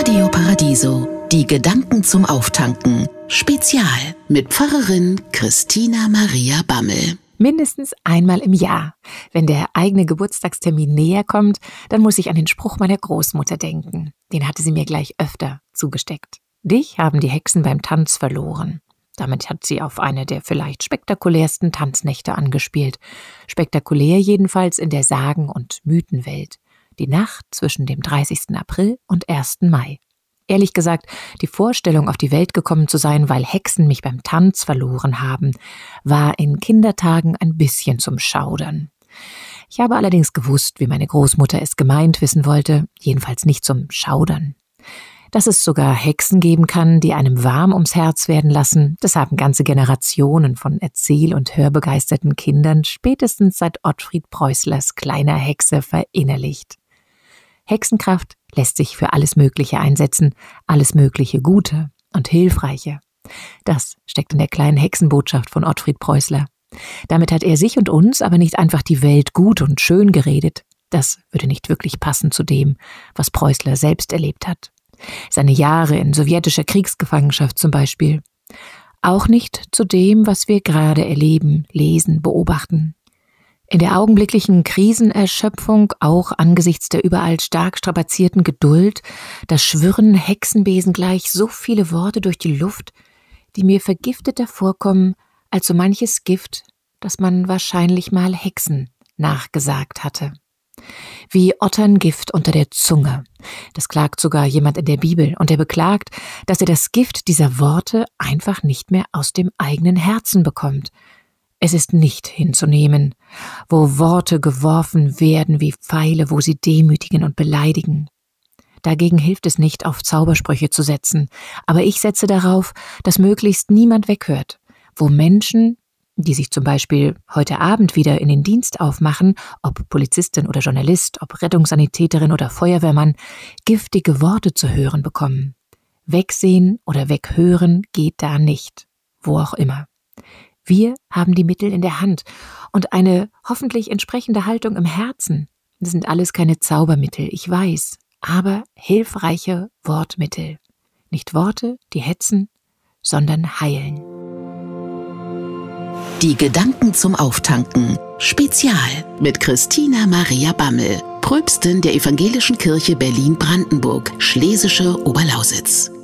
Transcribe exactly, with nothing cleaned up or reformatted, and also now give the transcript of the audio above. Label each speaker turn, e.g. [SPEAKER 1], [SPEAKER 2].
[SPEAKER 1] Radio Paradiso, die Gedanken zum Auftanken. Spezial mit Pfarrerin Christina Maria Bammel.
[SPEAKER 2] Mindestens einmal im Jahr. Wenn der eigene Geburtstagstermin näher kommt, dann muss ich an den Spruch meiner Großmutter denken. Den hatte sie mir gleich öfter zugesteckt. Dich haben die Hexen beim Tanz verloren. Damit hat sie auf eine der vielleicht spektakulärsten Tanznächte angespielt. Spektakulär jedenfalls in der Sagen- und Mythenwelt. Die Nacht zwischen dem dreißigsten April und ersten Mai. Ehrlich gesagt, die Vorstellung, auf die Welt gekommen zu sein, weil Hexen mich beim Tanz verloren haben, war in Kindertagen ein bisschen zum Schaudern. Ich habe allerdings gewusst, wie meine Großmutter es gemeint wissen wollte, jedenfalls nicht zum Schaudern. Dass es sogar Hexen geben kann, die einem warm ums Herz werden lassen, das haben ganze Generationen von erzähl- und hörbegeisterten Kindern spätestens seit Ottfried Preußlers kleiner Hexe verinnerlicht. Hexenkraft lässt sich für alles Mögliche einsetzen, alles Mögliche Gute und Hilfreiche. Das steckt in der kleinen Hexenbotschaft von Ottfried Preußler. Damit hat er sich und uns aber nicht einfach die Welt gut und schön geredet. Das würde nicht wirklich passen zu dem, was Preußler selbst erlebt hat. Seine Jahre in sowjetischer Kriegsgefangenschaft zum Beispiel. Auch nicht zu dem, was wir gerade erleben, lesen, beobachten. In der augenblicklichen Krisenerschöpfung, auch angesichts der überall stark strapazierten Geduld, da schwirren Hexenbesen gleich so viele Worte durch die Luft, die mir vergifteter vorkommen als so manches Gift, das man wahrscheinlich mal Hexen nachgesagt hatte. Wie Otterngift unter der Zunge. Das klagt sogar jemand in der Bibel, und er beklagt, dass er das Gift dieser Worte einfach nicht mehr aus dem eigenen Herzen bekommt. Es ist nicht hinzunehmen, wo Worte geworfen werden wie Pfeile, wo sie demütigen und beleidigen. Dagegen hilft es nicht, auf Zaubersprüche zu setzen, aber ich setze darauf, dass möglichst niemand weghört, wo Menschen, die sich zum Beispiel heute Abend wieder in den Dienst aufmachen, ob Polizistin oder Journalist, ob Rettungssanitäterin oder Feuerwehrmann, giftige Worte zu hören bekommen. Wegsehen oder weghören geht da nicht, wo auch immer. Wir haben die Mittel in der Hand und eine hoffentlich entsprechende Haltung im Herzen. Das sind alles keine Zaubermittel, ich weiß, aber hilfreiche Wortmittel. Nicht Worte, die hetzen, sondern heilen.
[SPEAKER 1] Die Gedanken zum Auftanken. Spezial mit Christina Maria Bammel, Pröpstin der Evangelischen Kirche Berlin-Brandenburg, Schlesische Oberlausitz.